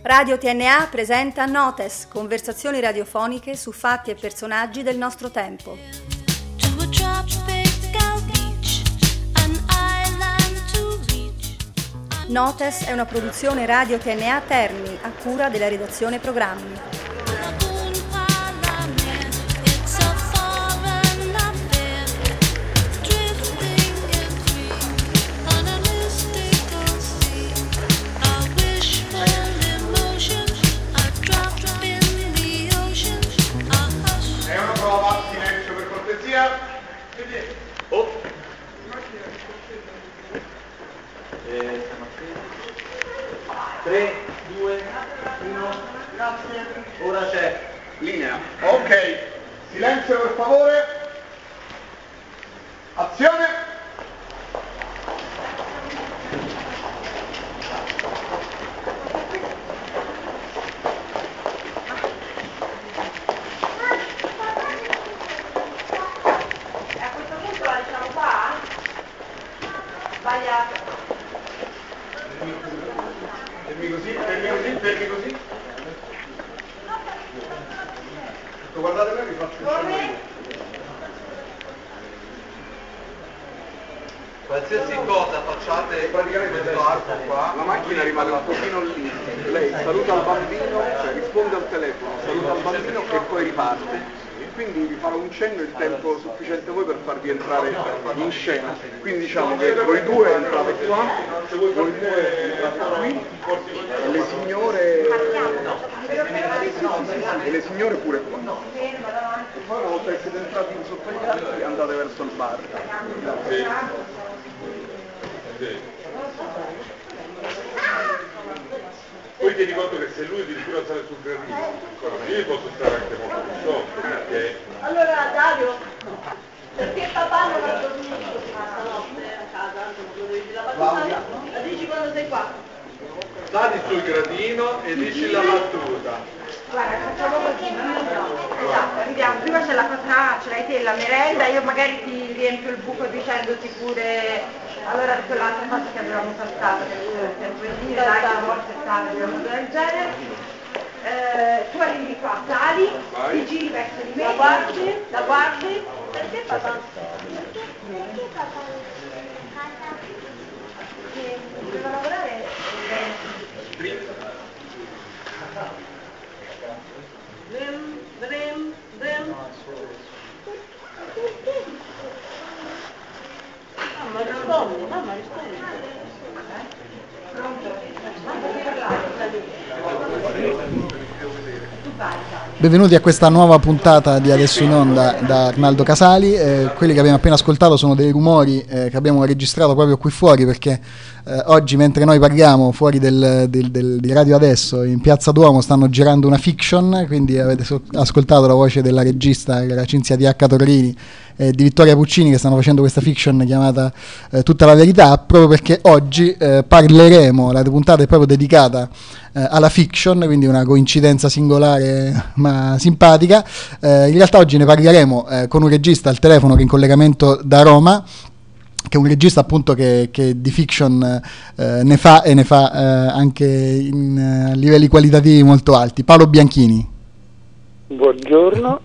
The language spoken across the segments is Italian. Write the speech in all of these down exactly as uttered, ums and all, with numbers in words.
Radio T N A presenta Notes, conversazioni radiofoniche su fatti e personaggi del nostro tempo. Notes è una produzione Radio T N A Terni, a cura della redazione programmi. Oh. Eh, tre, due, uno, grazie. Ora c'è linea. Ok, silenzio per favore. Azione. Fermi così, fermi così, fermi così. Guardate me, vi faccio un cenno. Qualsiasi cosa facciate praticamente questo arco qua. La macchina rimane un pochino lì. Lei saluta il bambino, cioè risponde al telefono, saluta il bambino e poi riparte. Quindi vi farò un cenno il tempo sufficiente a voi per farvi entrare in scena. Quindi diciamo che voi due entrate qua, voi due entrate qui, e le signore e le signore pure qua. E poi una volta che siete entrati sotto gli archi andate verso il bar. Poi tieni conto che se lui addirittura sale sul gradino, io posso stare anche molto più sotto, perché... Allora Dario, perché papà non ha dormito stanotte a casa, anche non lo dici la battuta, la dici quando sei qua? Sali sul gradino e dici la battuta. Guarda, facciamo così, no? Esatto, arriviamo, prima c'è la cosa, ce l'hai te la merenda, io magari ti riempio il buco dicendoti pure... Allora quell'altra cosa che avevamo saltato, per dire, dai, la morte stava, una cosa del genere. Eh, tu arrivi qua, sali, ti giri verso di me, la guardi, la guardi, perché papà? Perché papà? Che doveva lavorare Vrem, vrem, vrem. Mamma rispondi, mamma rispondi. Pronto? Benvenuti a questa nuova puntata di Adesso in Onda da Arnaldo Casali. Eh, quelli che abbiamo appena ascoltato sono dei rumori eh, che abbiamo registrato proprio qui fuori, perché eh, oggi, mentre noi parliamo fuori del, del, del, di Radio Adesso, in Piazza Duomo stanno girando una fiction, quindi avete so- ascoltato la voce della regista, che era Cinzia T H Torrini, e di Vittoria Puccini, che stanno facendo questa fiction chiamata eh, Tutta la verità, proprio perché oggi eh, parleremo, la puntata è proprio dedicata eh, alla fiction, quindi una coincidenza singolare ma simpatica. Eh, in realtà oggi ne parleremo eh, con un regista al telefono che è in collegamento da Roma, che è un regista appunto che, che di fiction eh, ne fa e ne fa eh, anche in eh, livelli qualitativi molto alti. Paolo Bianchini. Buongiorno.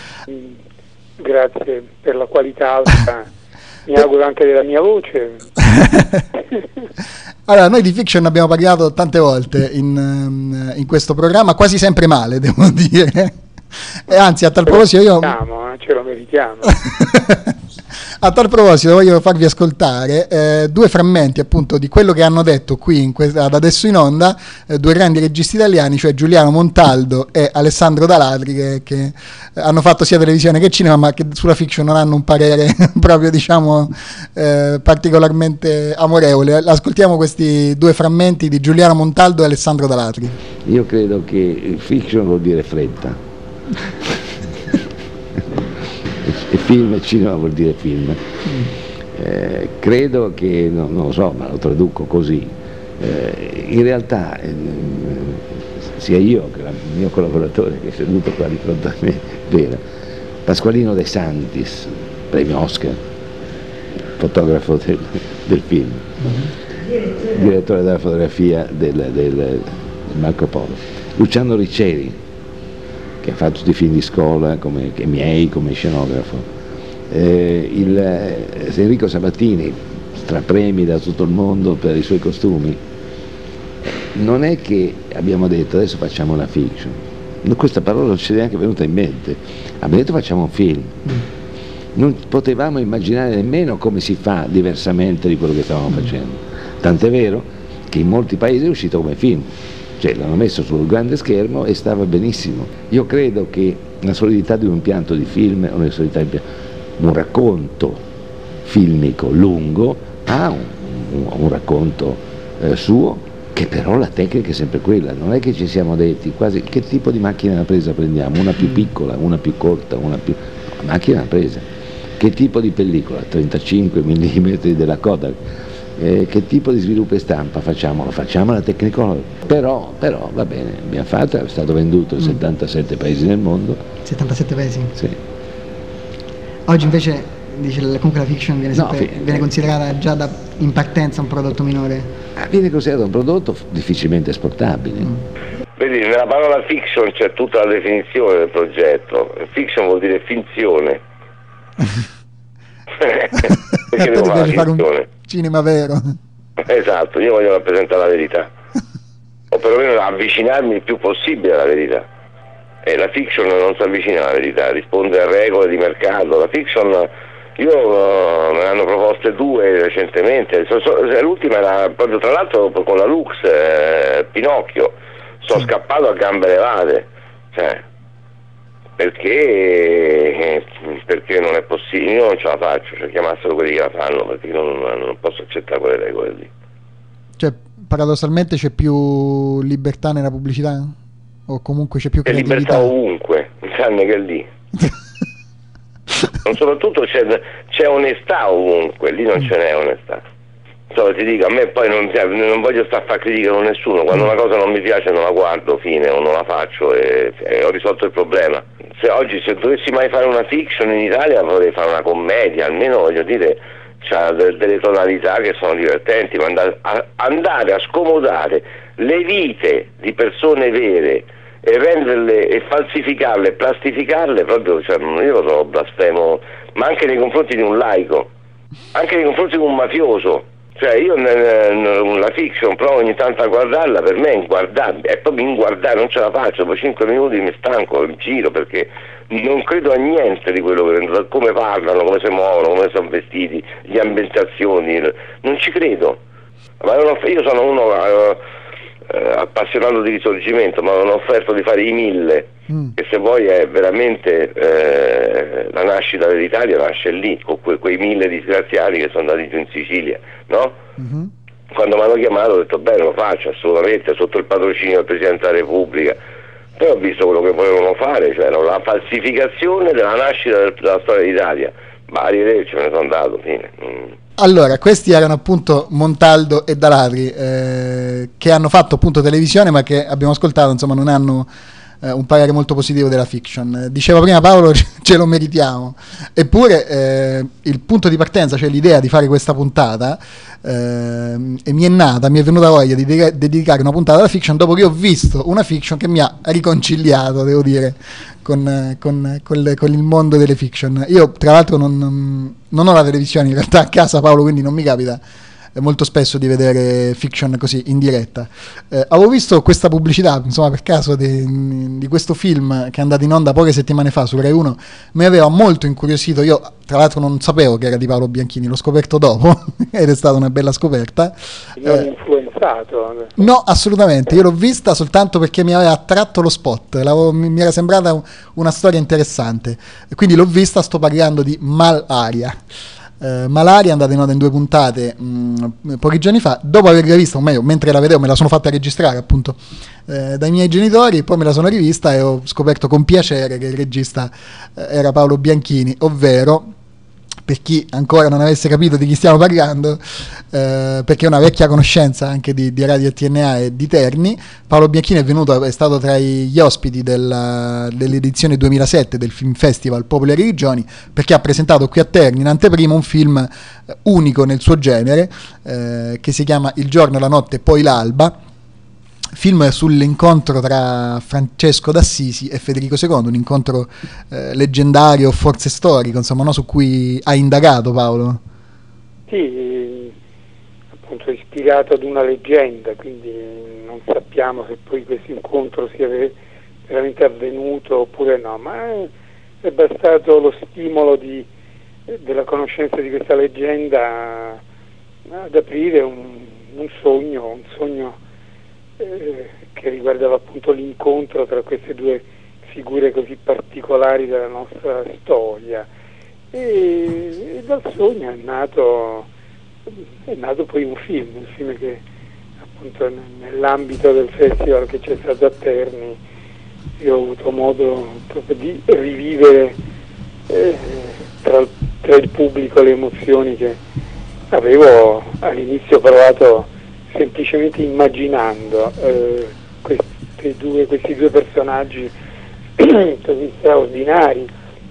Grazie per la qualità alta, mi auguro anche della mia voce. Allora, noi di fiction abbiamo parlato tante volte in, in questo programma, quasi sempre male, devo dire. E anzi, a tal proposito io... Meritiamo, eh, ce lo meritiamo. A tal proposito voglio farvi ascoltare eh, due frammenti appunto di quello che hanno detto qui in questa, ad Adesso in Onda eh, due grandi registi italiani, cioè Giuliano Montaldo e Alessandro Dalatri, che, che hanno fatto sia televisione che cinema, ma che sulla fiction non hanno un parere proprio, diciamo, eh, particolarmente amorevole. Ascoltiamo questi due frammenti di Giuliano Montaldo e Alessandro Dalatri. Io credo che fiction vuol dire fretta. E film e cinema vuol dire film. Eh, credo che, no, non lo so, ma lo traduco così, eh, in realtà eh, sia io che il mio collaboratore che è seduto qua di fronte a me, vera, Pasqualino De Santis, premio Oscar, fotografo del, del film, direttore della fotografia del, del, Marco Polo. Luciano Ricceri, che ha fatto tutti i film di scuola, come che miei, come scenografo. Eh, il, eh, Enrico Sabatini, strapremi da tutto il mondo per i suoi costumi. Non è che abbiamo detto adesso facciamo una fiction, questa parola non ci è neanche venuta in mente, abbiamo detto facciamo un film. Non potevamo immaginare nemmeno come si fa diversamente di quello che stavamo facendo, tant'è vero che in molti paesi è uscito come film, cioè l'hanno messo sul grande schermo e stava benissimo. Io credo che la solidità di un impianto di film, una solidità di un racconto filmico lungo ha un, un, un racconto eh, suo, che però la tecnica è sempre quella, non è che ci siamo detti quasi che tipo di macchina da presa prendiamo, una più piccola, una più corta, una più... No, macchina da presa, che tipo di pellicola, trentacinque millimetri della Kodak, eh, che tipo di sviluppo e stampa facciamo, lo facciamo alla Technicolor, però, però va bene, abbiamo fatto, è stato venduto in settantasette paesi nel mondo. settantasette paesi? Sì. Oggi invece dice comunque la fiction viene, sempre, no, fi- viene considerata già da, in partenza un prodotto minore. Ah, viene considerato un prodotto difficilmente esportabile. Mm. Vedi, nella parola fiction c'è tutta la definizione del progetto. Fiction vuol dire finzione. Perché devo fare fare un cinema vero. Esatto, io voglio rappresentare la verità, o perlomeno avvicinarmi il più possibile alla verità. E la fiction non si avvicina alla verità, risponde a regole di mercato. La fiction, io uh, me ne hanno proposte due recentemente, so, so, l'ultima era proprio tra l'altro con la Lux, eh, Pinocchio, sono sì. scappato a gambe levate, cioè, perché, perché non è possibile, io non ce la faccio, cioè chiamassero quelli che la fanno, perché io non, non posso accettare quelle regole lì. Cioè, paradossalmente c'è più libertà nella pubblicità? O comunque c'è più creatività? C'è libertà ovunque, tranne che lì. Non soprattutto c'è, c'è onestà ovunque, lì non ce n'è onestà. Insomma, ti dico, a me poi non, non voglio stare a fare critica con nessuno, quando una cosa non mi piace non la guardo, fine, o non la faccio e, e ho risolto il problema. Se oggi se dovessi mai fare una fiction in Italia vorrei fare una commedia, almeno voglio dire c'ha delle, delle tonalità che sono divertenti, ma andare a, andare a scomodare le vite di persone vere e renderle e falsificarle e plastificarle proprio, cioè, io lo so blasfemo, ma anche nei confronti di un laico, anche nei confronti di un mafioso. Cioè io la fiction provo ogni tanto a guardarla, per me è inguardabile, è proprio inguardabile, non ce la faccio, dopo cinque minuti mi stanco, mi giro, perché non credo a niente di quello che, come parlano, come si muovono, come sono vestiti, le ambientazioni, non ci credo. Ma non ho, io sono uno eh, eh, appassionato di risorgimento, ma non ho offerto di fare i mille, mm. che se vuoi è veramente eh, la nascita dell'Italia nasce lì, con que, quei mille disgraziati che sono andati giù in Sicilia, no? Mm-hmm. Quando mi hanno chiamato ho detto bene, lo faccio assolutamente, sotto il patrocinio del Presidente della Repubblica. Poi ho visto quello che volevano fare, cioè la falsificazione della nascita del, della storia d'Italia. Ma arrivederci, me ne sono andato, fine. Mm. Allora, questi erano appunto Montaldo e Daladri, eh, che hanno fatto appunto televisione, ma che abbiamo ascoltato, insomma, non hanno eh, un parere molto positivo della fiction. Diceva prima Paolo, ce lo meritiamo. Eppure eh, il punto di partenza, cioè l'idea di fare questa puntata, eh, e mi è nata, mi è venuta voglia di dedica- dedicare una puntata alla fiction dopo che ho visto una fiction che mi ha riconciliato, devo dire, con, con, con, le, con il mondo delle fiction. Io tra l'altro non, non ho la televisione in realtà a casa, Paolo, quindi non mi capita molto spesso di vedere fiction così in diretta. Eh, avevo visto questa pubblicità, insomma, per caso di, di questo film che è andato in onda poche settimane fa su Rai uno, mi aveva molto incuriosito. Io tra l'altro non sapevo che era di Paolo Bianchini, l'ho scoperto dopo ed è stata una bella scoperta. Non eh, influenzato? No, assolutamente, io l'ho vista soltanto perché mi aveva attratto lo spot, L'avevo, mi era sembrata una storia interessante, quindi l'ho vista. Sto parlando di Malaria. Uh, Malaria è andata in onda in due puntate mh, pochi giorni fa, dopo averla vista, o meglio, mentre la vedevo me la sono fatta registrare appunto eh, dai miei genitori, poi me la sono rivista e ho scoperto con piacere che il regista eh, era Paolo Bianchini, ovvero, per chi ancora non avesse capito di chi stiamo parlando, eh, perché è una vecchia conoscenza anche di, di Radio T N A e di Terni, Paolo Bianchini è venuto, è stato tra gli ospiti della, dell'edizione duemilasette del Film Festival Popoli e Religioni, perché ha presentato qui a Terni in anteprima un film eh, unico nel suo genere, eh, che si chiama Il giorno, la notte e poi l'alba, film sull'incontro tra Francesco d'Assisi e Federico secondo, un incontro eh, leggendario, forse storico, insomma, no? Su cui hai indagato, Paolo. Sì, appunto ispirato ad una leggenda, quindi non sappiamo se poi questo incontro sia veramente avvenuto oppure no, ma è, è bastato lo stimolo di, della conoscenza di questa leggenda ad aprire un, un sogno, un sogno eh, che riguardava appunto l'incontro tra queste due figure così particolari della nostra storia. E, e dal sogno è nato, è nato poi un film, un film che appunto nell'ambito del festival che c'è stato a Terni io ho avuto modo proprio di rivivere eh, tra, tra il pubblico le emozioni che avevo all'inizio provato semplicemente immaginando eh, questi, due, questi due personaggi così straordinari.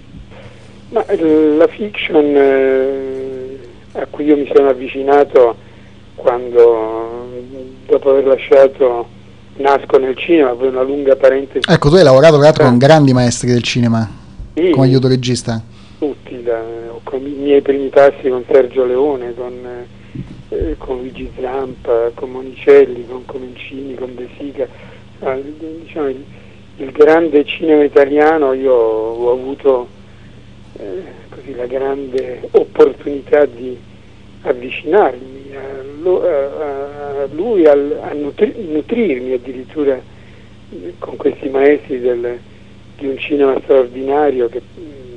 Ma la fiction eh, a cui io mi sono avvicinato quando, dopo aver lasciato Nasco nel cinema, poi una lunga parentesi. Ecco, tu hai lavorato tra l'altro con grandi maestri del cinema, sì, come aiuto regista. Tutti, da, con i miei primi passi con Sergio Leone, con, eh, con Luigi Zampa, con Monicelli, con Comencini, con De Sica. Ah, diciamo, il, il grande cinema italiano io ho avuto eh, così la grande opportunità di avvicinarmi a, a, a lui, a, a nutri, nutrirmi addirittura con questi maestri del, di un cinema straordinario che,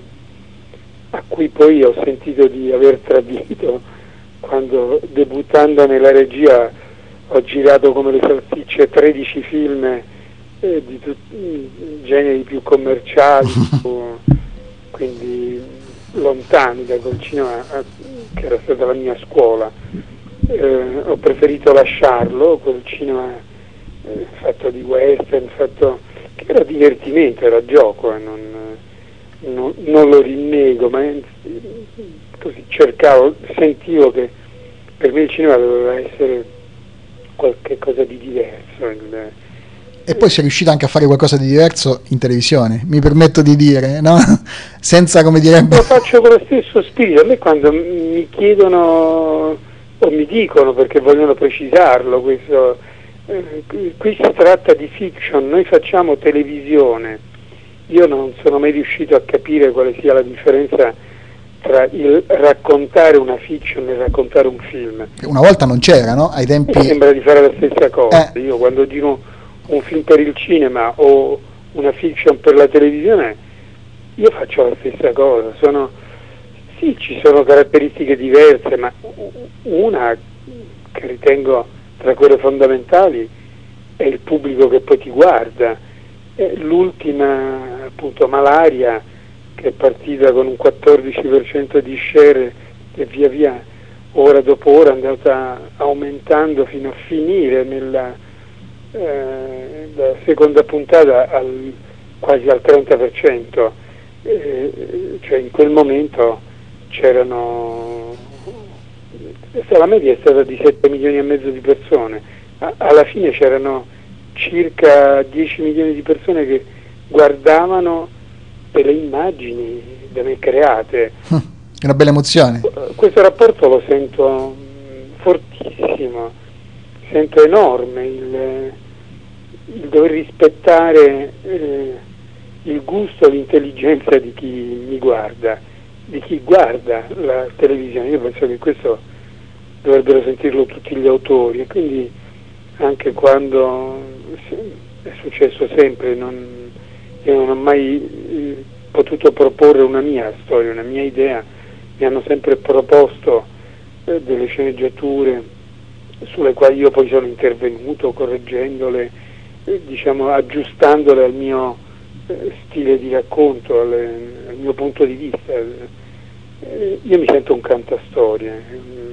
a cui poi ho sentito di aver tradito quando, debuttando nella regia, ho girato come le salsicce tredici film eh, di tutti generi più commerciali, quindi lontani da quel cinema che era stata la mia scuola. Eh, ho preferito lasciarlo, quel cinema eh, fatto di western, fatto, che era divertimento, era gioco, eh, non, non, non lo rinnego, ma eh, così cercavo, sentivo che per me il cinema doveva essere qualche cosa di diverso. Il, E poi sei riuscito anche a fare qualcosa di diverso in televisione, mi permetto di dire, no? Senza, come direbbe... Lo faccio con lo stesso spirito. A me quando mi chiedono o mi dicono, perché vogliono precisarlo, questo, eh, qui si tratta di fiction, noi facciamo televisione. Io non sono mai riuscito a capire quale sia la differenza tra il raccontare una fiction e raccontare un film. Una volta non c'era, no? Ai tempi... Mi sembra di fare la stessa cosa. Eh. Io quando giro un film per il cinema o una fiction per la televisione, io faccio la stessa cosa. Sono, sì, ci sono caratteristiche diverse, ma una che ritengo tra quelle fondamentali è il pubblico che poi ti guarda. E l'ultima, appunto, Malaria, che è partita con un quattordici per cento di share e via via, ora dopo ora, è andata aumentando fino a finire nella Eh, la seconda puntata al, quasi al trenta per cento, eh, cioè in quel momento c'erano, la media è stata di sette milioni e mezzo di persone, a, alla fine c'erano circa dieci milioni di persone che guardavano per le immagini da me create. Una bella emozione. Questo rapporto lo sento fortissimo, sento enorme il, il dover rispettare eh, il gusto e l'intelligenza di chi mi guarda, di chi guarda la televisione. Io penso che questo dovrebbero sentirlo tutti gli autori, e quindi anche quando è successo sempre, non, io non ho mai eh, potuto proporre una mia storia, una mia idea, mi hanno sempre proposto eh, delle sceneggiature sulle quali io poi sono intervenuto, correggendole, eh, diciamo, aggiustandole al mio eh, stile di racconto, alle, al mio punto di vista. Eh, io mi sento un cantastorie,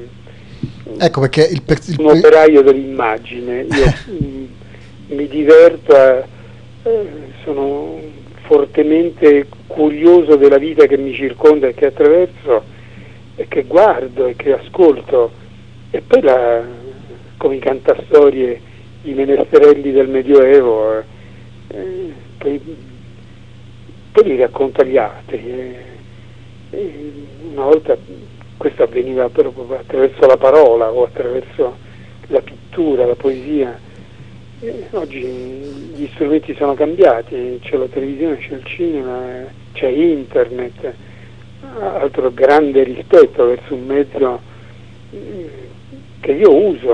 ecco perché il, per, il un operaio dell'immagine. Io mh, mi diverto, a, eh, sono fortemente curioso della vita che mi circonda e che attraverso e che guardo e che ascolto, e poi la, come i cantastorie i menestrelli del Medioevo, eh, poi, poi li racconta agli altri. Eh, eh, una volta questo avveniva proprio attraverso la parola o attraverso la pittura, la poesia. Eh, oggi gli strumenti sono cambiati, c'è la televisione, c'è il cinema, c'è internet, altro grande rispetto verso un mezzo che io uso.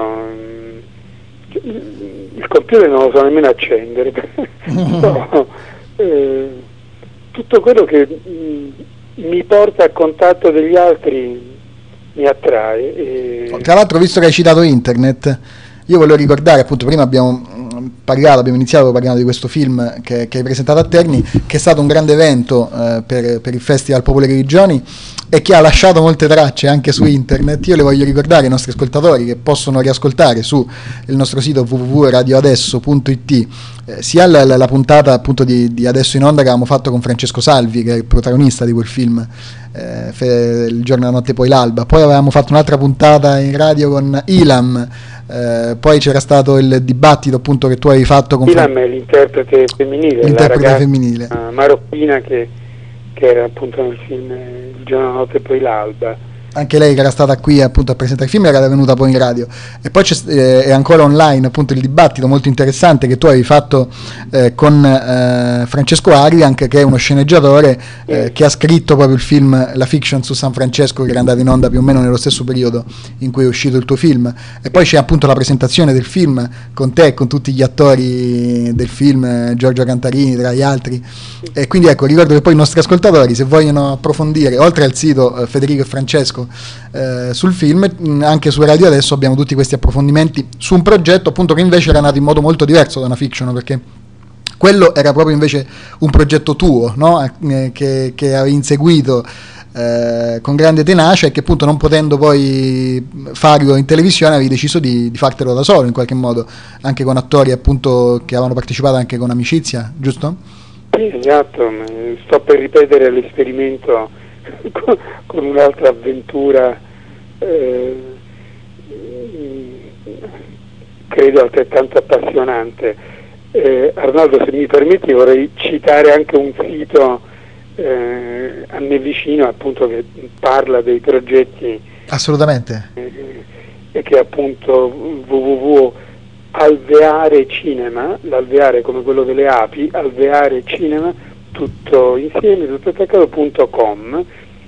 Il computer non lo so nemmeno accendere, però, eh, tutto quello che mh, mi porta a contatto degli altri mi attrae. E... Tra l'altro, visto che hai citato internet, io volevo ricordare, appunto, prima abbiamo parlato, abbiamo iniziato parlando di questo film che, che hai presentato a Terni, che è stato un grande evento eh, per, per il Festival Popolo e Religioni e che ha lasciato molte tracce anche su internet. Io le voglio ricordare ai nostri ascoltatori, che possono riascoltare su il nostro sito w w w punto radio adesso punto i t eh, sia la, la, la puntata appunto di, di Adesso in Onda che avevamo fatto con Francesco Salvi, che è il protagonista di quel film, eh, fe, Il giorno, la notte, poi l'alba. Poi avevamo fatto un'altra puntata in radio con Ilam. Eh, poi c'era stato il dibattito appunto che tu avevi fatto con Ilam è l'interprete femminile, l'interprete la ragazza femminile marocchina che, che era appunto nel film Il giorno, la notte e poi l'alba. Anche lei, che era stata qui appunto a presentare il film, era venuta poi in radio. E poi c'è, eh, è ancora online appunto il dibattito molto interessante che tu avevi fatto eh, con eh, Francesco Arian, che è uno sceneggiatore eh, che ha scritto proprio il film, la fiction su San Francesco, che era andata in onda più o meno nello stesso periodo in cui è uscito il tuo film. E poi c'è appunto la presentazione del film con te e con tutti gli attori del film, eh, Giorgio Cantarini tra gli altri. E quindi ecco, ricordo che poi i nostri ascoltatori, se vogliono approfondire, oltre al sito eh, Federico e Francesco Eh, sul film, anche su Radio Adesso abbiamo tutti questi approfondimenti su un progetto appunto che invece era nato in modo molto diverso da una fiction, perché quello era proprio invece un progetto tuo, no? eh, che, che avevi inseguito eh, con grande tenacia e che appunto, non potendo poi farlo in televisione, avevi deciso di, di fartelo da solo in qualche modo, anche con attori appunto che avevano partecipato anche con Amicizia, giusto? Sì, esatto, sto per ripetere l'esperimento Con, con un'altra avventura eh, credo altrettanto appassionante. eh, Arnaldo, se mi permetti, vorrei citare anche un sito eh, a me vicino appunto che parla dei progetti, assolutamente, eh, e che è appunto w w w punto alveare cinema, l'alveare come quello delle api, alveare cinema tutto insieme, tutto attaccato punto com.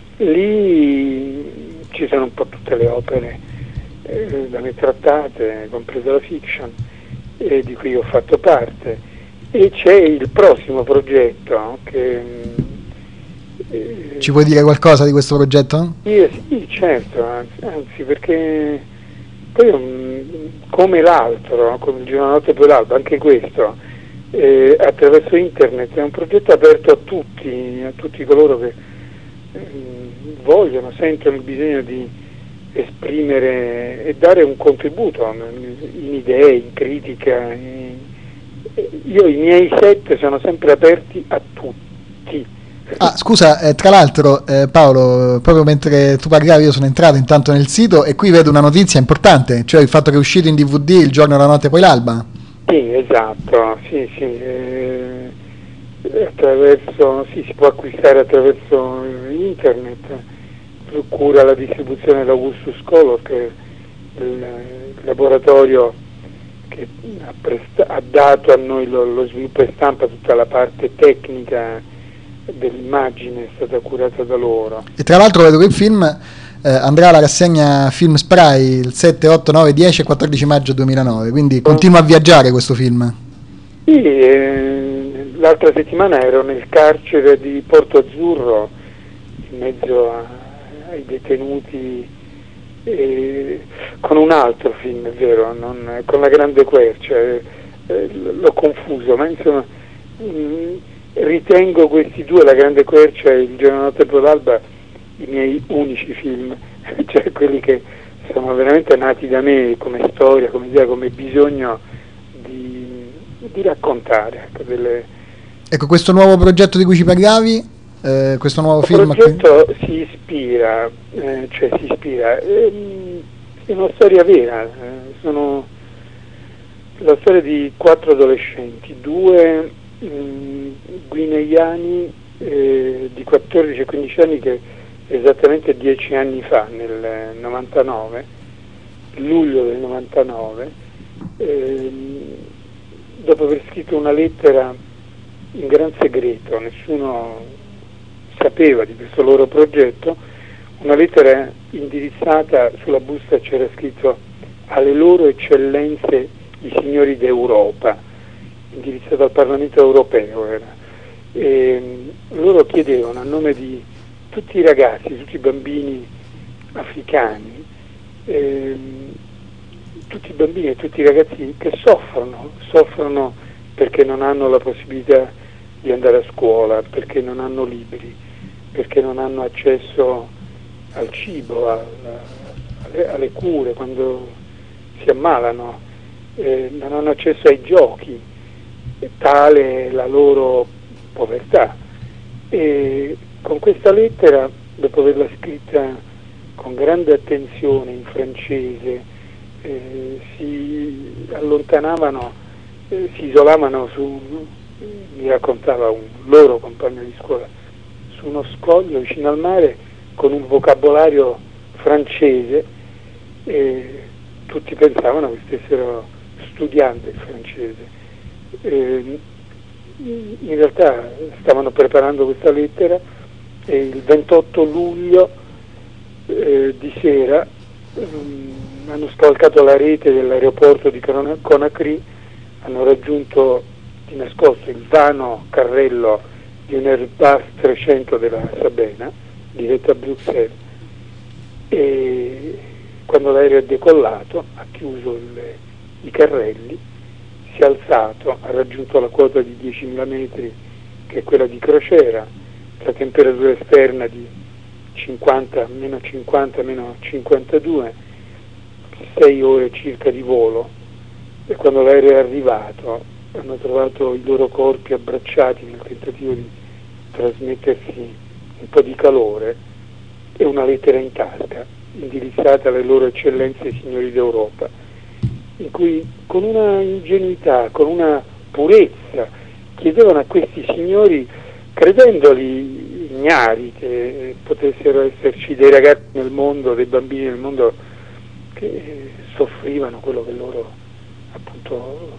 Lì ci sono un po' tutte le opere eh, da me trattate, compresa la fiction, eh, di cui ho fatto parte, e c'è il prossimo progetto che eh, ci puoi dire qualcosa di questo progetto? Sì, sì, certo, anzi, anzi perché poi um, come l'altro, come il giorno, la notte e poi l'alba, anche questo Eh, attraverso internet è un progetto aperto a tutti, a tutti coloro che eh, vogliono, sentono il bisogno di esprimere e dare un contributo in idee, in critica. In... Io i miei set sono sempre aperti a tutti. Ah, scusa, eh, tra l'altro eh, Paolo, proprio mentre tu parlavi io sono entrato intanto nel sito e qui vedo una notizia importante, cioè il fatto che è uscito in D V D Il giorno, la notte e poi l'alba. Sì, esatto, sì, sì, eh, attraverso, sì, si può acquistare attraverso internet, procura la distribuzione dell'Augustus Color, che è il, il laboratorio che ha, presta- ha dato a noi lo, lo sviluppo e stampa, tutta la parte tecnica dell'immagine è stata curata da loro. E tra l'altro vedo che il film eh, andrà alla rassegna Film Spray il sette, otto, nove, dieci e quattordici maggio duemilanove, quindi continua a viaggiare questo film. Sì, eh, l'altra settimana ero nel carcere di Porto Azzurro in mezzo a, ai detenuti eh, con un altro film, è vero, non, con La Grande Quercia, eh, eh, l'ho confuso, ma insomma mh, ritengo questi due, La Grande Quercia e Il giorno, la notte e poi l'alba, i miei unici film, cioè quelli che sono veramente nati da me come storia, come idea, come bisogno di, di raccontare. Ecco, delle... ecco, questo nuovo progetto di cui ci parlavi, eh, questo nuovo Il film... progetto qui... si ispira, eh, cioè si ispira, eh, è una storia vera, eh, sono la storia di quattro adolescenti, due mh, guineiani eh, di quattordici e quindici anni che esattamente dieci anni fa, nel novantanove, luglio del novantanove, ehm, dopo aver scritto una lettera in gran segreto, nessuno sapeva di questo loro progetto, una lettera indirizzata, sulla busta c'era scritto alle loro eccellenze i signori d'Europa, indirizzata al Parlamento europeo era. E loro chiedevano a nome di tutti i ragazzi, tutti i bambini africani, ehm, tutti i bambini e tutti i ragazzi che soffrono, soffrono perché non hanno la possibilità di andare a scuola, perché non hanno libri, perché non hanno accesso al cibo, al, alle, alle cure quando si ammalano, eh, non hanno accesso ai giochi, e tale la loro povertà. E con questa lettera, dopo averla scritta con grande attenzione in francese, eh, si allontanavano, eh, si isolavano su, mi raccontava un loro compagno di scuola, su uno scoglio vicino al mare con un vocabolario francese, e tutti pensavano che stessero studiando il francese. Eh, in realtà stavano preparando questa lettera e il ventotto luglio eh, di sera um, hanno scavalcato la rete dell'aeroporto di Conakry, hanno raggiunto di nascosto il vano carrello di un Airbus trecento della Sabena diretto a Bruxelles, e quando l'aereo è decollato ha chiuso il, i carrelli, si è alzato, ha raggiunto la quota di diecimila metri che è quella di crociera, la temperatura esterna di cinquanta, meno cinquanta, meno cinquantadue, sei ore circa di volo, e quando l'aereo è arrivato hanno trovato i loro corpi abbracciati nel tentativo di trasmettersi un po' di calore e una lettera in tasca indirizzata alle loro eccellenze signori d'Europa, in cui con una ingenuità, con una purezza chiedevano a questi signori, credendoli ignari che potessero esserci dei ragazzi nel mondo, dei bambini nel mondo che soffrivano quello che loro appunto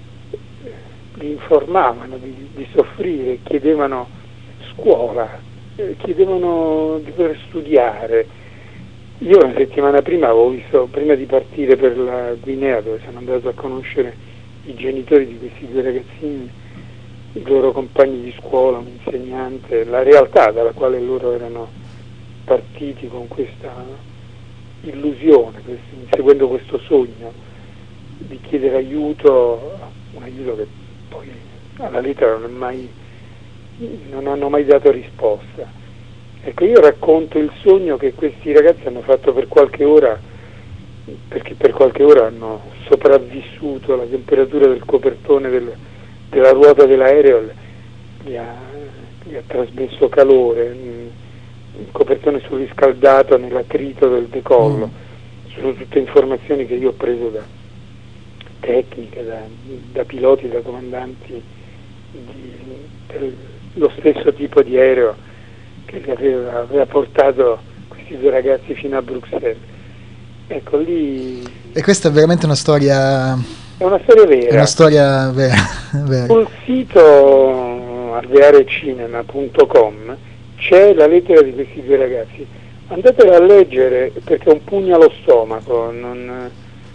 li informavano di, di soffrire, chiedevano scuola, eh, chiedevano di poter studiare. Io una settimana prima avevo visto, prima di partire per la Guinea, dove sono andato a conoscere i genitori di questi due ragazzini, i loro compagni di scuola, un insegnante, la realtà dalla quale loro erano partiti con questa illusione, inseguendo questo sogno di chiedere aiuto, un aiuto che poi alla lettera non, è mai, non hanno mai dato risposta. Ecco, io racconto il sogno che questi ragazzi hanno fatto per qualche ora, perché per qualche ora hanno sopravvissuto alla temperatura del copertone del, della ruota dell'aereo, gli ha, gli ha trasmesso calore, il copertone surriscaldato nell'attrito del decollo. Sono tutte informazioni che io ho preso da tecniche, da, da piloti, da comandanti di, per lo stesso tipo di aereo che aveva, aveva portato questi due ragazzi fino a Bruxelles. Ecco lì. E questa è veramente una storia. È una storia vera. È una storia vera. vera. Sul sito alvearecinema punto com c'è la lettera di questi due ragazzi. Andatela a leggere perché è un pugno allo stomaco, non,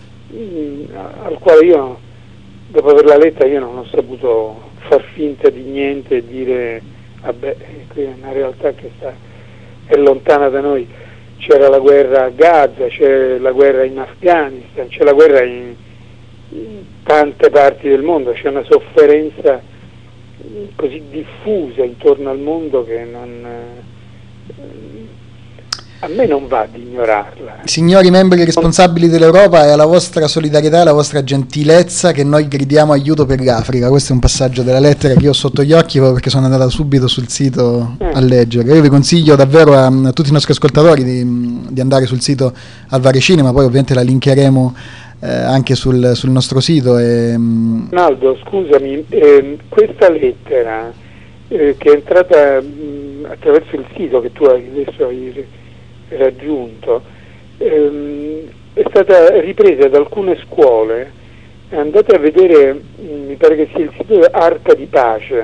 al quale io, dopo averla letta, io non ho saputo far finta di niente e dire vabbè, qui è una realtà che sta, è lontana da noi. C'era la guerra a Gaza, c'è la guerra in Afghanistan, c'è la guerra in, in tante parti del mondo, c'è una sofferenza così diffusa intorno al mondo che non, a me non va di ignorarla. Signori membri responsabili dell'Europa, è alla vostra solidarietà e alla vostra gentilezza che noi gridiamo aiuto per l'Africa. Questo è un passaggio della lettera che io ho sotto gli occhi proprio perché sono andata subito sul sito eh. a leggere. Io vi consiglio davvero a, a tutti i nostri ascoltatori di, di andare sul sito Alvare Cinema, poi ovviamente la linkeremo eh, anche sul, sul nostro sito. E, mh... Naldo, scusami, eh, questa lettera eh, che è entrata mh, attraverso il sito che tu hai, adesso hai raggiunto, ehm, è stata ripresa da alcune scuole. Andate a vedere, mh, mi pare che sia il sito Arca di Pace,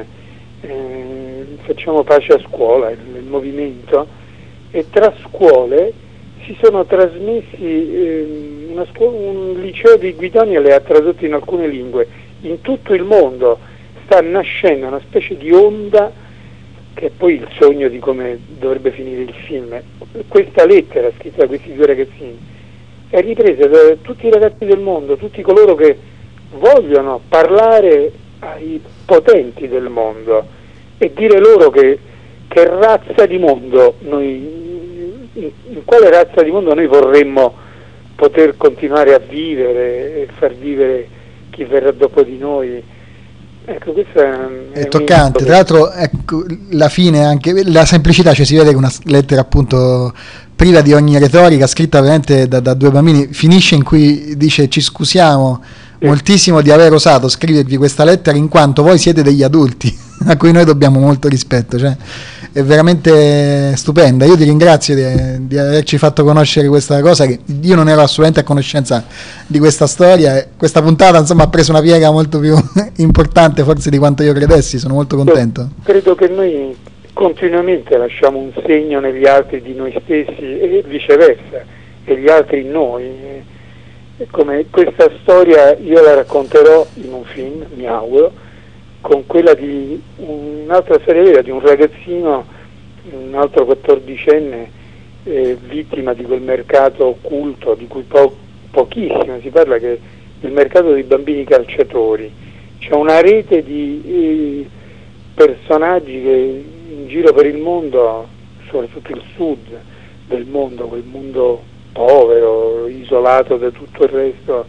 eh, facciamo pace a scuola, il, il movimento, e tra scuole si sono trasmessi, eh, una scuola, un liceo di Guidonia le ha tradotte in alcune lingue. In tutto il mondo sta nascendo una specie di onda, che è poi il sogno di come dovrebbe finire il film. Questa lettera scritta da questi due ragazzini è ripresa da tutti i ragazzi del mondo, tutti coloro che vogliono parlare ai potenti del mondo e dire loro che, che razza di mondo noi In, in quale razza di mondo noi vorremmo poter continuare a vivere e far vivere chi verrà dopo di noi. Ecco, questo è, è, è toccante. Tra l'altro, ecco, la fine, anche la semplicità, cioè si vede che una lettera appunto priva di ogni retorica, scritta veramente da, da due bambini, finisce in cui dice: ci scusiamo sì. moltissimo di aver osato scrivervi questa lettera in quanto voi siete degli adulti a cui noi dobbiamo molto rispetto. Cioè, è veramente stupenda. Io ti ringrazio di, di averci fatto conoscere questa cosa, che io non ero assolutamente a conoscenza di questa storia. Questa puntata insomma ha preso una piega molto più importante forse di quanto io credessi. Sono molto contento. Credo che noi continuamente lasciamo un segno negli altri di noi stessi e viceversa, e gli altri in noi. E come questa storia io la racconterò in un film, mi auguro, con quella di un'altra storia vera, di un ragazzino, un altro quattordicenne, eh, vittima di quel mercato occulto di cui po- pochissimo si parla, che è il mercato dei bambini calciatori. C'è una rete di eh, personaggi che in giro per il mondo, soprattutto il sud del mondo, quel mondo povero, isolato da tutto il resto,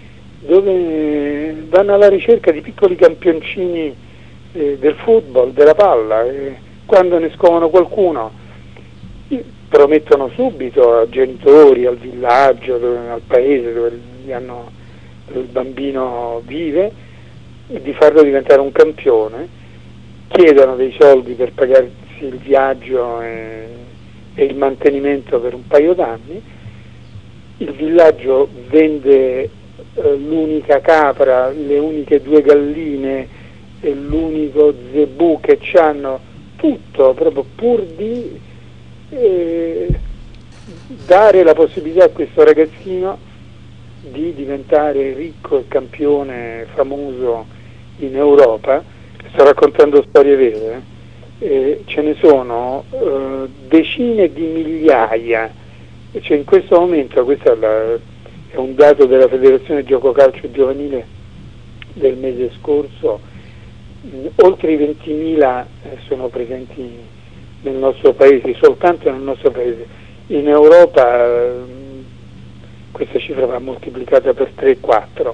dove vanno alla ricerca di piccoli campioncini eh, del football, della palla, e quando ne scovano qualcuno promettono subito a genitori, al villaggio, dove, al paese dove, gli hanno, dove il bambino vive, di farlo diventare un campione, chiedono dei soldi per pagarsi il viaggio e, e il mantenimento per un paio d'anni. Il villaggio vende l'unica capra, le uniche due galline e l'unico zebù che c'hanno, tutto proprio pur di eh, dare la possibilità a questo ragazzino di diventare ricco e campione famoso in Europa. Sto raccontando storie vere, eh, ce ne sono eh, decine di migliaia, cioè in questo momento, questa è la è un dato della Federazione Gioco Calcio Giovanile del mese scorso, mh, oltre i ventimila eh, sono presenti nel nostro paese, soltanto nel nostro paese. In Europa eh, questa cifra va moltiplicata per tre quattro.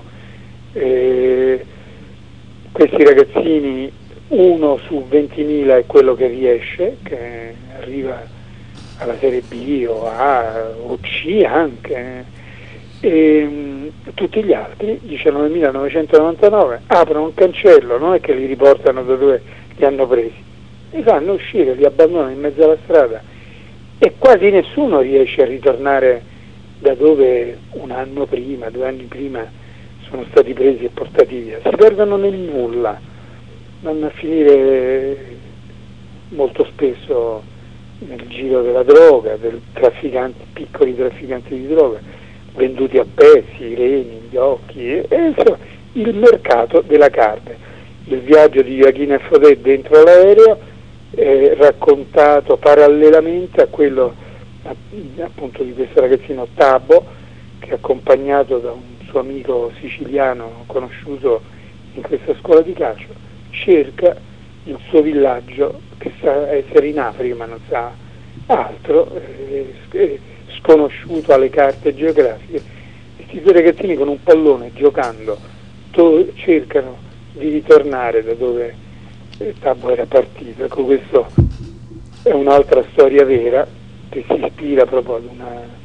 Eh, questi ragazzini, uno su ventimila è quello che riesce, che arriva alla Serie B o A o C anche. E mh, tutti gli altri, diciannovemilanovecentonovantanove, aprono un cancello, non è che li riportano da dove li hanno presi, li fanno uscire, li abbandonano in mezzo alla strada e quasi nessuno riesce a ritornare da dove un anno prima, due anni prima sono stati presi e portati via. Si perdono nel nulla, vanno a finire molto spesso nel giro della droga, del trafficanti, piccoli trafficanti di droga, venduti a pezzi, i reni, gli occhi, e, e insomma, il mercato della carne. Il viaggio di Joachim e Faudet dentro l'aereo è raccontato parallelamente a quello appunto di questo ragazzino Tabo, che è accompagnato da un suo amico siciliano conosciuto in questa scuola di calcio, cerca il suo villaggio, che sa essere in Africa ma non sa altro, eh, eh, sconosciuto alle carte geografiche. Questi due ragazzini con un pallone giocando to- cercano di ritornare da dove eh, Tabo era partito. Ecco, questo è un'altra storia vera che si ispira proprio ad una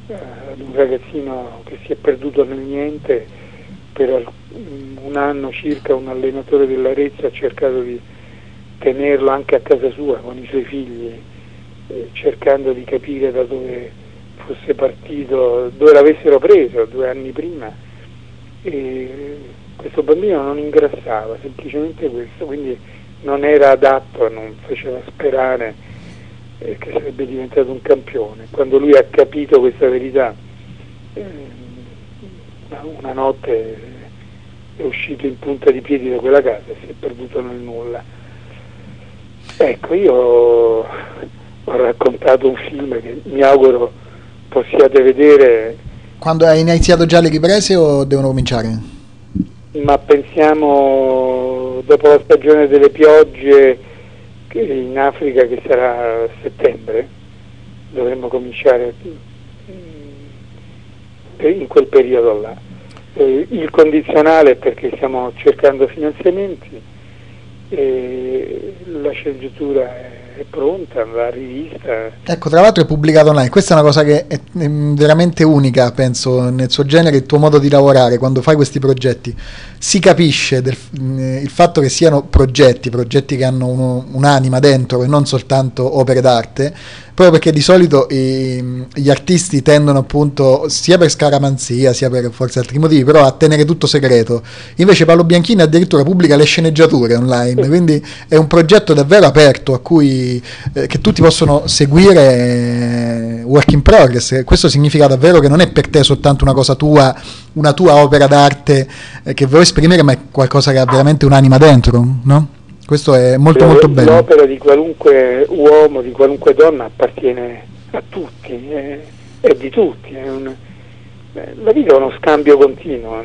ad un ragazzino che si è perduto nel niente. Per un anno circa un allenatore dell'Arezzo ha cercato di tenerlo anche a casa sua con i suoi figli, eh, cercando di capire da dove fosse partito, dove l'avessero preso due anni prima, e questo bambino non ingrassava, semplicemente questo, quindi non era adatto, non faceva sperare eh, che sarebbe diventato un campione. Quando lui ha capito questa verità, eh, una notte è uscito in punta di piedi da quella casa e si è perduto nel nulla. Ecco, io ho raccontato un film che mi auguro possiate vedere. Quando hai iniziato già le riprese o devono cominciare? Ma pensiamo dopo la stagione delle piogge che in Africa, che sarà a settembre, dovremmo cominciare in quel periodo là. Eh, il condizionale, perché stiamo cercando finanziamenti, e la sceneggiatura è, è pronta, va rivista. Ecco, tra l'altro è pubblicato online, questa è una cosa che è, è veramente unica, penso, nel suo genere, il tuo modo di lavorare quando fai questi progetti. Si capisce del, il fatto che siano progetti, progetti che hanno uno, un'anima dentro e non soltanto opere d'arte, proprio perché di solito i, gli artisti tendono appunto, sia per scaramanzia sia per forse altri motivi, però a tenere tutto segreto. Invece Paolo Bianchini addirittura pubblica le sceneggiature online, quindi è un progetto davvero aperto a cui eh, che tutti possono seguire, eh, work in progress. Questo significa davvero che non è per te soltanto una cosa tua, una tua opera d'arte eh, che vuoi esprimere, ma è qualcosa che ha veramente un'anima dentro, no? Questo è molto molto bello. L'opera di qualunque uomo, di qualunque donna appartiene a tutti, è, è di tutti, è un, la vita è uno scambio continuo.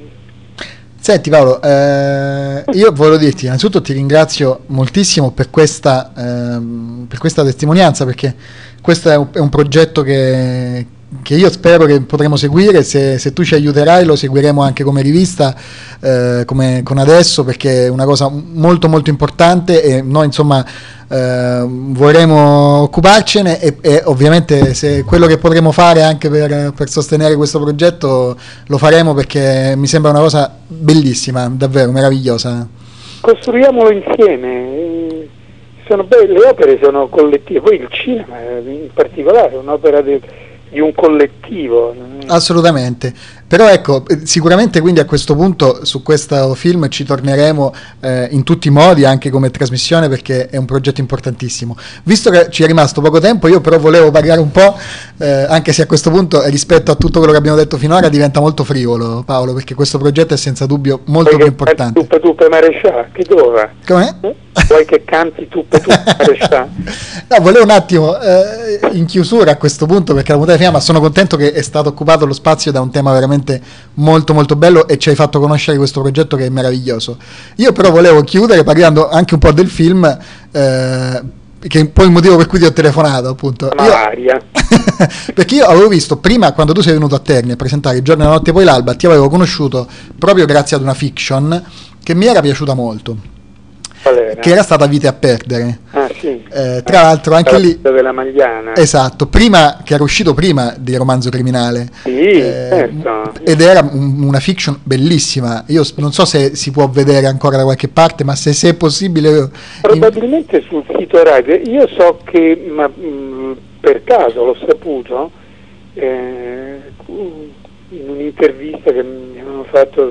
Senti Paolo, eh, io voglio dirti, innanzitutto ti ringrazio moltissimo per questa, eh, per questa testimonianza, perché questo è un, è un progetto che, che io spero che potremo seguire. Se, se tu ci aiuterai lo seguiremo anche come rivista, eh, come con Adesso, perché è una cosa molto molto importante e noi insomma eh, vorremmo occuparcene e, e ovviamente se quello che potremo fare anche per, per sostenere questo progetto lo faremo, perché mi sembra una cosa bellissima, davvero meravigliosa. Costruiamolo insieme, sono belle, le opere sono collettive, poi il cinema in particolare è un'opera di di un collettivo. Assolutamente, però ecco, sicuramente quindi a questo punto su questo film ci torneremo eh, in tutti i modi, anche come trasmissione, perché è un progetto importantissimo. Visto che ci è rimasto poco tempo, io però volevo parlare un po', eh, anche se a questo punto rispetto a tutto quello che abbiamo detto finora diventa molto frivolo, Paolo, perché questo progetto è senza dubbio molto Vuoi più importante. Tuppe tuppe marescià, che dove? Com'è? Vuoi che canti tuppe tuppe marescià? No, volevo un attimo eh, in chiusura a questo punto, perché la puntata è finita, ma sono contento che è stato occupato lo spazio da un tema veramente molto molto bello e ci hai fatto conoscere questo progetto che è meraviglioso. Io però volevo chiudere parlando anche un po' del film, eh, che è un po' il motivo per cui ti ho telefonato, appunto. Malaria. Perché io avevo visto prima, quando tu sei venuto a Terni a presentare Il giorno, la notte e poi l'alba, ti avevo conosciuto proprio grazie ad una fiction che mi era piaciuta molto, che era stata Vite a perdere. Ah, sì. eh, tra l'altro anche la lì della Magliana, esatto, prima, che era uscito prima di Romanzo Criminale, sì, eh, certo. ed era un, una fiction bellissima. Io non so se si può vedere ancora da qualche parte, ma se, se è possibile probabilmente in... sul sito Rai. Io so che, ma mh, per caso l'ho saputo eh, in un'intervista che mi hanno fatto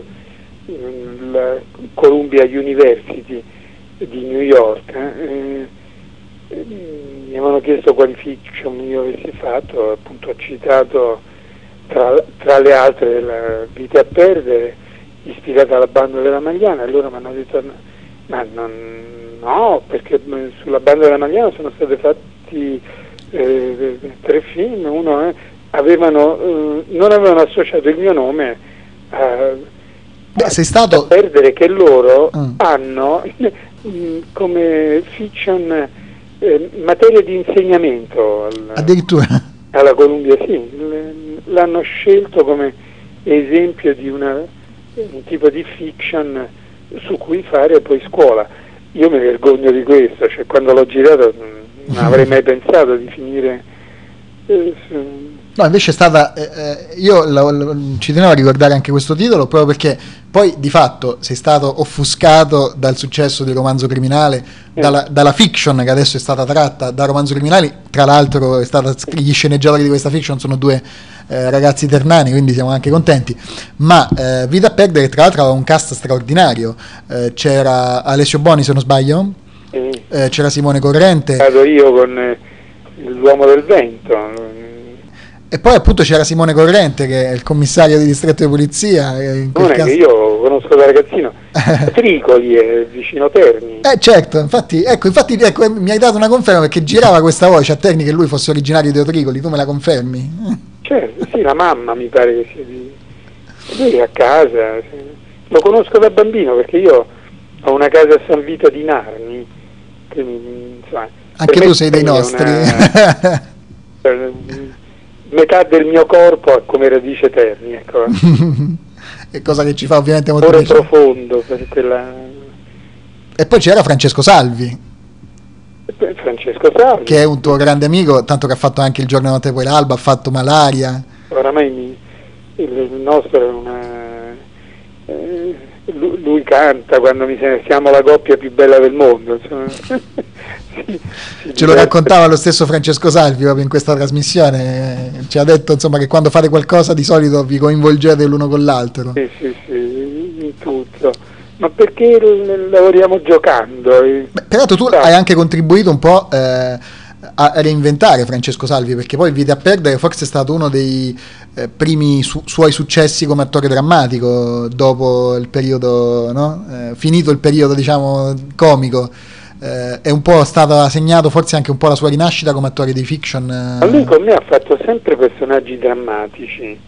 la Columbia University di New York, eh, eh, mi avevano chiesto quali fiction io avessi fatto, appunto ho citato tra, tra le altre la Vite a perdere, ispirata alla banda della Magliana, e loro mi hanno detto ma non, no, perché sulla banda della Magliana sono stati fatti eh, tre film, uno eh, avevano, eh, non avevano associato il mio nome a Beh, sei stato... a perdere, che loro mm. hanno mh, come fiction eh, materia di insegnamento al, addirittura alla Columbia, sì, l'hanno scelto come esempio di una, un tipo di fiction su cui fare poi scuola. Io mi vergogno di questo, cioè quando l'ho girato non avrei mai pensato di finire eh, su, No, invece è stata, eh, io la, la, ci tenevo a ricordare anche questo titolo proprio perché poi di fatto sei stato offuscato dal successo di Romanzo Criminale, eh. dalla, dalla fiction che adesso è stata tratta da Romanzo Criminale, tra l'altro è stata, gli sceneggiatori di questa fiction sono due eh, ragazzi ternani, quindi siamo anche contenti, ma eh, Vita a perdere tra l'altro aveva un cast straordinario, eh, c'era Alessio Boni se non sbaglio, eh. Eh, c'era Simone Corrente, vado io con eh, l'uomo del vento. E poi appunto c'era Simone Corrente che è il commissario di distretto di polizia. In non è caso... che io conosco da ragazzino Tricoli è vicino Terni. Eh certo, infatti, ecco, infatti ecco, mi hai dato una conferma perché girava questa voce a Terni che lui fosse originario di Tricoli, tu me la confermi? Certo, sì, la mamma mi pare che sia di... lui a casa, sì. Lo conosco da bambino perché io ho una casa a San Vito di Narni, quindi, insomma, anche tu sei dei nostri. Una... metà del mio corpo ha come radice Terni, ecco. E cosa che ci fa ovviamente molto Ore piacere. profondo per quella... E poi c'era Francesco Salvi, Francesco Salvi, che è un tuo grande amico, tanto che ha fatto anche Il giorno notte poi l'alba, ha fatto Malaria. Oramai mi... il nostro è una... Eh, lui, lui canta quando mi sembra siamo la coppia più bella del mondo, insomma. Sì, ce lo raccontava lo stesso Francesco Salvi proprio in questa trasmissione, ci ha detto insomma che quando fate qualcosa di solito vi coinvolgete l'uno con l'altro. Sì, sì, sì, in tutto. Ma perché l- lavoriamo giocando? Beh, peraltro tu hai anche contribuito un po' eh, a reinventare Francesco Salvi, perché poi Vita a perdere forse è stato uno dei eh, primi su- suoi successi come attore drammatico dopo il periodo, no? Eh, finito il periodo diciamo comico. Eh, è un po' stata segnato forse anche un po' la sua rinascita come attore di fiction. Ma lui con me ha fatto sempre personaggi drammatici.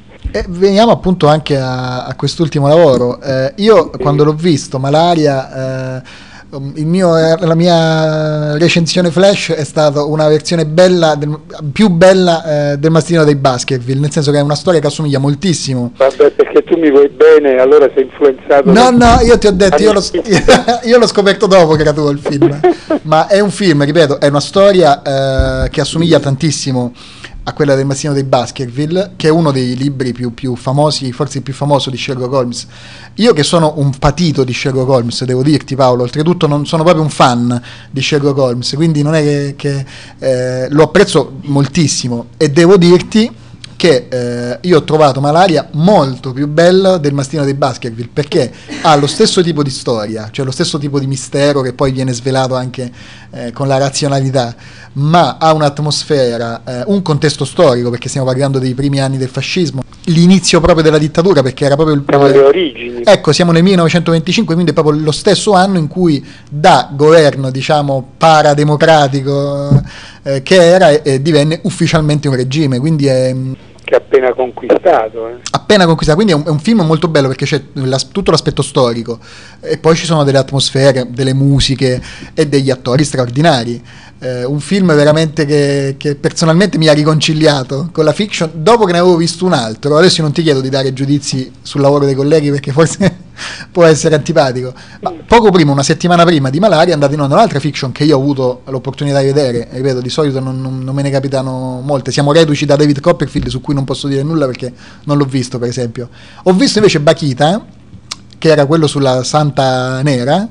E veniamo appunto anche a, a quest'ultimo lavoro. Eh, io sì. Quando l'ho visto, Malaria, eh, il mio, la mia recensione flash è stata una versione bella, del, più bella eh, del Mastino dei Baskerville, nel senso che è una storia che assomiglia moltissimo. Vabbè, perché tu mi vuoi bene, allora sei influenzato. No, no, io ti ho detto, io l'ho, io l'ho scoperto dopo che era tu il film, ma è un film, ripeto, è una storia eh, che assomiglia tantissimo a quella del Mastino dei Baskerville, che è uno dei libri più, più famosi, forse il più famoso di Sherlock Holmes. Io che sono un patito di Sherlock Holmes, devo dirti Paolo, oltretutto non sono proprio un fan di Sherlock Holmes, quindi non è che, che eh, lo apprezzo moltissimo, e devo dirti che eh, io ho trovato Malaria molto più bello del Mastino dei Baskerville, perché ha lo stesso tipo di storia, cioè lo stesso tipo di mistero che poi viene svelato anche eh, con la razionalità, ma ha un'atmosfera, eh, un contesto storico, perché stiamo parlando dei primi anni del fascismo, l'inizio proprio della dittatura, perché era proprio il siamo alle origini. Ecco, siamo nel millenovecentoventicinque, quindi è proprio lo stesso anno in cui da governo, diciamo, parademocratico eh, che era, e eh, divenne ufficialmente un regime, quindi è che ha appena conquistato. Eh. Appena conquistato, quindi è un, è un film molto bello perché c'è la, tutto l'aspetto storico e poi ci sono delle atmosfere, delle musiche e degli attori straordinari. Eh, un film veramente che, che personalmente mi ha riconciliato con la fiction dopo che ne avevo visto un altro. Adesso non ti chiedo di dare giudizi sul lavoro dei colleghi perché forse può essere antipatico, ma poco prima, una settimana prima di Malaria, è andata in onda un'altra fiction che io ho avuto l'opportunità di vedere, e ripeto, di solito non, non, non me ne capitano molte, siamo reduci da David Copperfield su cui non posso dire nulla perché non l'ho visto, per esempio. Ho visto invece Bakita, che era quello sulla Santa Nera,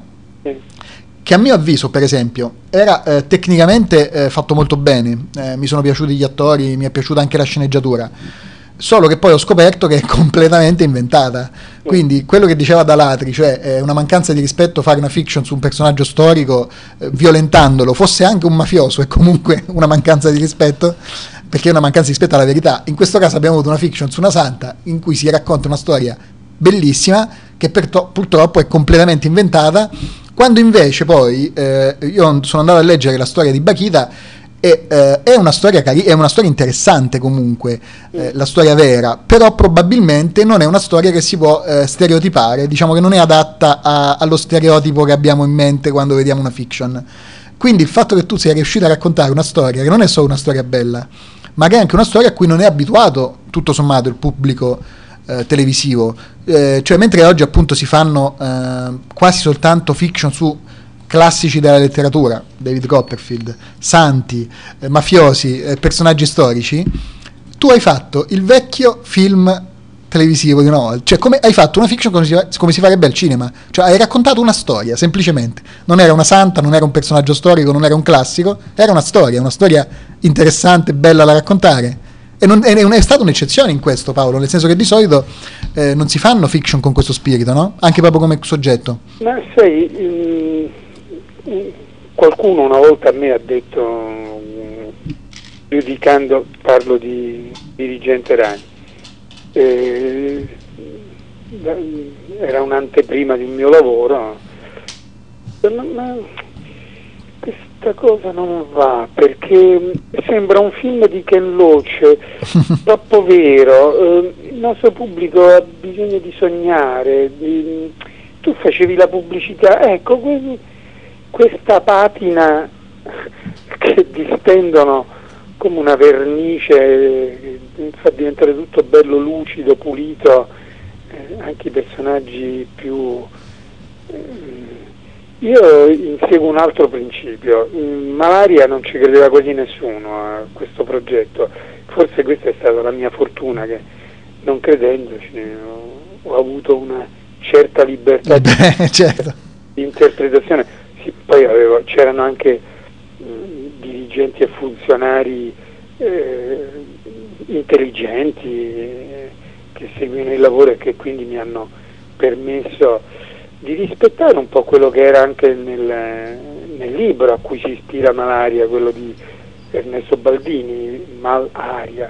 che a mio avviso, per esempio, era eh, tecnicamente eh, fatto molto bene, eh, mi sono piaciuti gli attori, mi è piaciuta anche la sceneggiatura, solo che poi ho scoperto che è completamente inventata. Quindi quello che diceva Dalatri, cioè è una mancanza di rispetto fare una fiction su un personaggio storico eh, violentandolo, fosse anche un mafioso, è comunque una mancanza di rispetto, perché è una mancanza di rispetto alla verità. In questo caso abbiamo avuto una fiction su una santa in cui si racconta una storia bellissima che per to- purtroppo è completamente inventata, quando invece poi eh, io sono andato a leggere la storia di Bakita e eh, è una storia cari- è una storia interessante comunque, eh, la storia vera, però probabilmente non è una storia che si può eh, stereotipare, diciamo che non è adatta a- allo stereotipo che abbiamo in mente quando vediamo una fiction. Quindi il fatto che tu sia riuscito a raccontare una storia che non è solo una storia bella, ma che è anche una storia a cui non è abituato tutto sommato il pubblico eh, televisivo, eh, cioè mentre oggi appunto si fanno eh, quasi soltanto fiction su classici della letteratura, David Copperfield, santi, eh, mafiosi, eh, personaggi storici, tu hai fatto il vecchio film televisivo di una volta, cioè come hai fatto una fiction come si, come si farebbe al cinema, cioè hai raccontato una storia semplicemente, non era una santa, non era un personaggio storico, non era un classico, era una storia, una storia interessante, bella da raccontare, e non è, è stata un'eccezione in questo, Paolo, nel senso che di solito eh, non si fanno fiction con questo spirito, no? Anche proprio come soggetto. Ma sai, mh, qualcuno una volta a me ha detto, giudicando, parlo di dirigente Rai, eh, era un'anteprima di un mio lavoro, ma, ma questa cosa non va, perché sembra un film di Ken Loach, troppo vero, eh, il nostro pubblico ha bisogno di sognare, di, tu facevi la pubblicità, ecco, que- questa patina che distendono come una vernice, fa diventare tutto bello lucido, pulito, eh, anche i personaggi più... Eh, io inseguo un altro principio, in Malaria non ci credeva quasi nessuno a questo progetto, forse questa è stata la mia fortuna, che non credendoci ho, ho avuto una certa libertà Beh, certo. di interpretazione, sì, poi avevo, c'erano anche dirigenti e funzionari eh, intelligenti eh, che seguivano il lavoro e che quindi mi hanno permesso di rispettare un po' quello che era anche nel, nel libro a cui si ispira Malaria, quello di Ernesto Baldini, Malaria,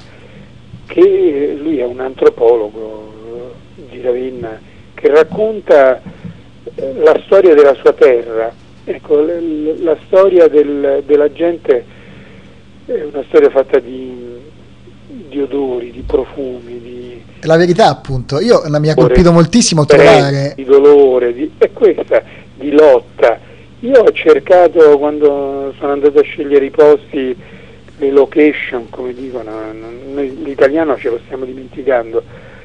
che lui è un antropologo di Ravenna che racconta eh, la storia della sua terra. Ecco, l- la storia del, della gente è una storia fatta di, di odori, di profumi, di... La verità, appunto, io mi ha colpito moltissimo trovare... Di dolore, di, è questa, di lotta. Io ho cercato, quando sono andato a scegliere i posti, le location, come dicono, noi l'italiano ce lo stiamo dimenticando,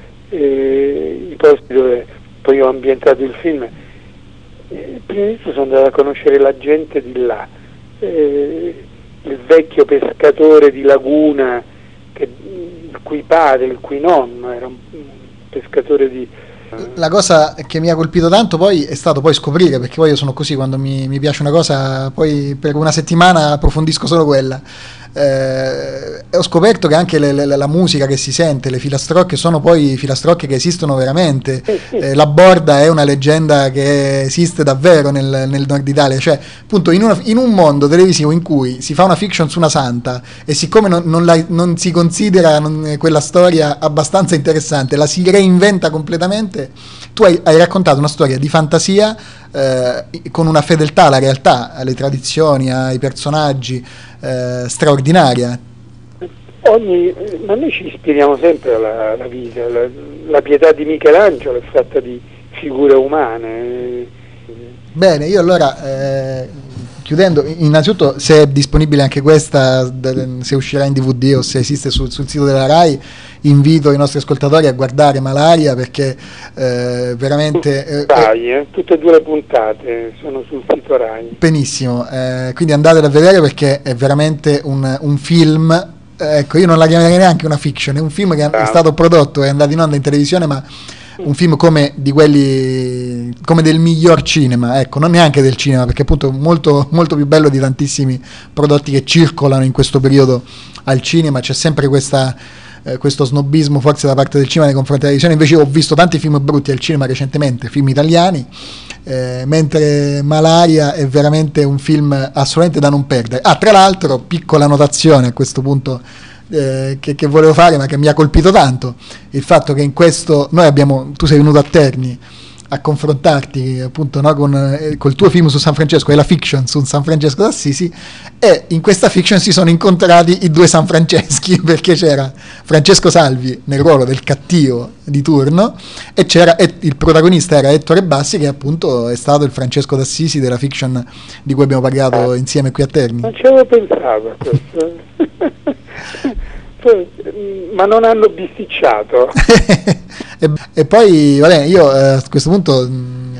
eh, i posti dove poi ho ambientato il film. Eh, prima di tutto sono andato a conoscere la gente di là, eh, il vecchio pescatore di Laguna, che, il cui padre, il cui nonno era un pescatore di... La cosa che mi ha colpito tanto poi è stato poi scoprire, perché poi io sono così, quando mi, mi piace una cosa poi per una settimana approfondisco solo quella. Eh, ho scoperto che anche le, le, la musica che si sente, le filastrocche, sono poi filastrocche che esistono veramente. Eh, la Borda è una leggenda che esiste davvero nel, nel nord Italia, cioè appunto in, una, in un mondo televisivo in cui si fa una fiction su una santa e siccome non, non, la, non si considera non, quella storia abbastanza interessante, la si reinventa completamente. Tu hai, hai raccontato una storia di fantasia eh, con una fedeltà alla realtà, alle tradizioni, ai personaggi, eh, straordinaria. Ogni, ma noi ci ispiriamo sempre alla, alla vita, la, la pietà di Michelangelo è fatta di figure umane. Bene, io allora eh, chiudendo, innanzitutto se è disponibile anche questa, se uscirà in D V D o se esiste sul, sul sito della Rai, invito i nostri ascoltatori a guardare Malaria, perché eh, veramente eh, Rai, eh, tutte e due le puntate sono sul sito Rai. Benissimo, eh, quindi andatela a vedere perché è veramente un, un film, ecco, io non la chiamerei neanche una fiction, è un film che è stato prodotto e è andato in onda in televisione, ma un film come di quelli, come del miglior cinema, ecco, non neanche del cinema, perché appunto è molto, molto più bello di tantissimi prodotti che circolano in questo periodo al cinema. C'è sempre questa, eh, questo snobismo forse da parte del cinema nei confronti della televisione. Invece ho visto tanti film brutti al cinema recentemente, film italiani, eh, mentre Malaria è veramente un film assolutamente da non perdere. Ah, tra l'altro, piccola notazione a questo punto, Eh, che, che volevo fare ma che mi ha colpito tanto, il fatto che in questo noi abbiamo, tu sei venuto a Terni a confrontarti appunto, no, con eh, col tuo film su San Francesco e la fiction su San Francesco d'Assisi, e in questa fiction si sono incontrati i due San Franceschi, perché c'era Francesco Salvi nel ruolo del cattivo di turno e c'era e il protagonista era Ettore Bassi, che appunto è stato il Francesco d'Assisi della fiction di cui abbiamo parlato insieme qui a Terni. Non ci avevo pensato a questo. Ma non hanno bisticciato. e, e poi vabbè, io eh, a questo punto mh,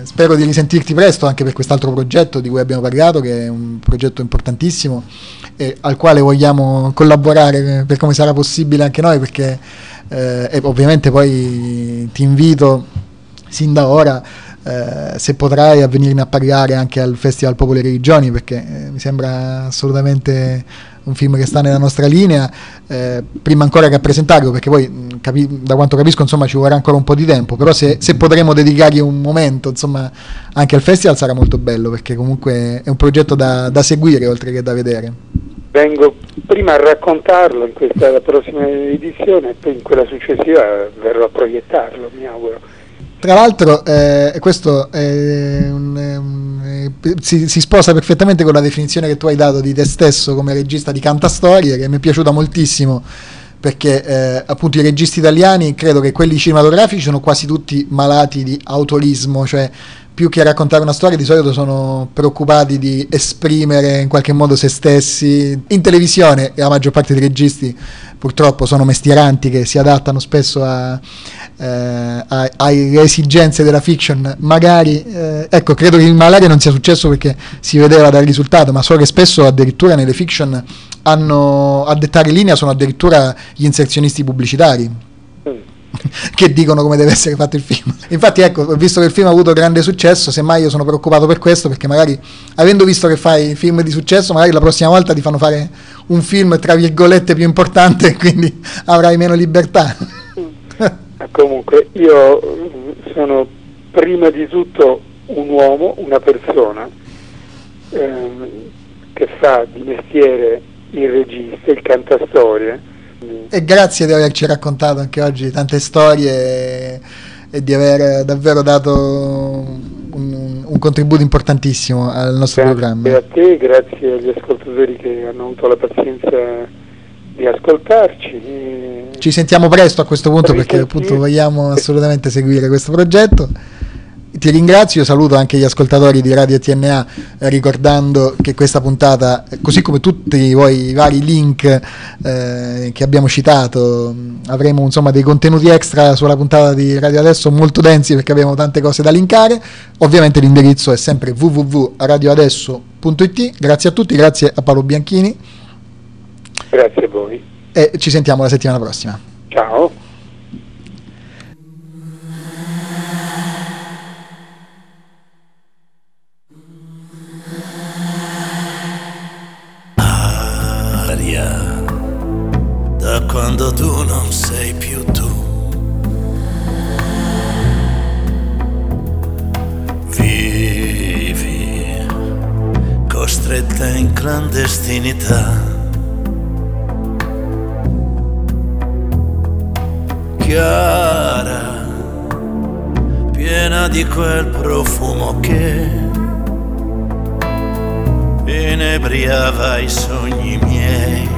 spero di risentirti presto anche per quest'altro progetto di cui abbiamo parlato, che è un progetto importantissimo e al quale vogliamo collaborare per come sarà possibile anche noi, perché eh, e ovviamente poi ti invito sin da ora, eh, se potrai, a venirne a parlare anche al Festival Popolo e Religioni, perché eh, mi sembra assolutamente un film che sta nella nostra linea, eh, prima ancora che a presentarlo, perché poi capi- da quanto capisco insomma ci vorrà ancora un po' di tempo, però se, se potremo dedicargli un momento insomma anche al festival sarà molto bello, perché comunque è un progetto da, da seguire oltre che da vedere. Vengo prima a raccontarlo in questa prossima edizione e poi in quella successiva verrò a proiettarlo, mi auguro. Tra l'altro eh, questo è un, è un, è, si, si sposa perfettamente con la definizione che tu hai dato di te stesso come regista di cantastorie, che mi è piaciuta moltissimo, perché eh, appunto i registi italiani, credo che quelli cinematografici sono quasi tutti malati di autolismo, cioè più che raccontare una storia di solito sono preoccupati di esprimere in qualche modo se stessi. In televisione la maggior parte dei registi purtroppo sono mestieranti che si adattano spesso a, eh, a, alle esigenze della fiction, magari eh, ecco, credo che in Malaria non sia successo perché si vedeva dal risultato, ma so che spesso addirittura nelle fiction hanno, a dettare linea sono addirittura gli inserzionisti pubblicitari che dicono come deve essere fatto il film. Infatti ecco, visto che il film ha avuto grande successo, semmai io sono preoccupato per questo, perché magari avendo visto che fai film di successo, magari la prossima volta ti fanno fare un film tra virgolette più importante e quindi avrai meno libertà. Comunque io sono prima di tutto un uomo, una persona ehm, che fa di mestiere il regista, il cantastorie. E grazie di averci raccontato anche oggi tante storie e, e di aver davvero dato un, un contributo importantissimo al nostro grazie programma. Grazie a te, grazie agli ascoltatori che hanno avuto la pazienza di ascoltarci. Ci sentiamo presto a questo punto, perché appunto vogliamo assolutamente seguire questo progetto. Ti ringrazio, saluto anche gli ascoltatori di Radio T N A, eh, ricordando che questa puntata, così come tutti i, voi, i vari link eh, che abbiamo citato, avremo insomma dei contenuti extra sulla puntata di Radio Adesso molto densi, perché abbiamo tante cose da linkare. Ovviamente l'indirizzo è sempre w w w punto radio adesso punto i t. Grazie a tutti, grazie a Paolo Bianchini. Grazie a voi. E ci sentiamo la settimana prossima. Ciao. Da quando tu non sei più tu, vivi costretta in clandestinità, chiara, piena di quel profumo che inebriava i sogni miei,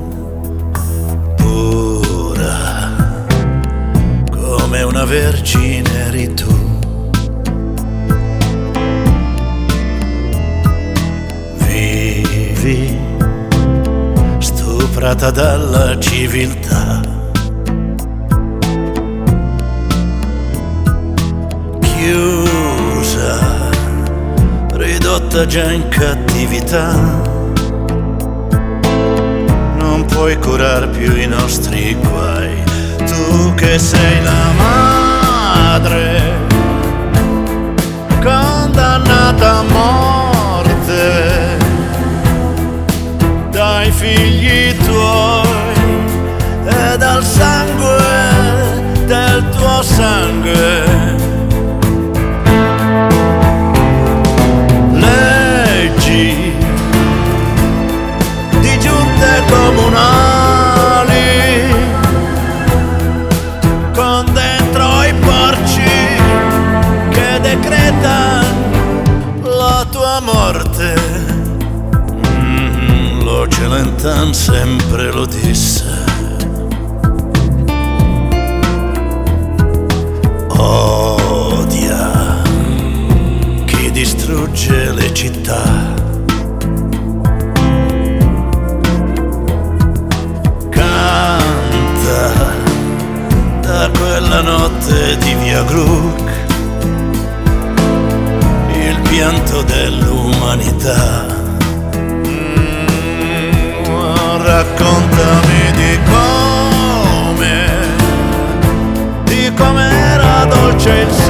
pura come una vergine eri tu. Vivi stuprata dalla civiltà, chiusa, ridotta già in cattività. Non puoi curar più i nostri guai, tu che sei la madre condannata a morte dai figli tuoi e dal sangue del tuo sangue. Leggi di giunte comunali con dentro i porci che decretano la tua morte. Mm, lo Celentan sempre lo disse. Odia chi distrugge le città. Da quella notte di via Gluck pianto dell'umanità. Mm, raccontami di come, di com'era dolce il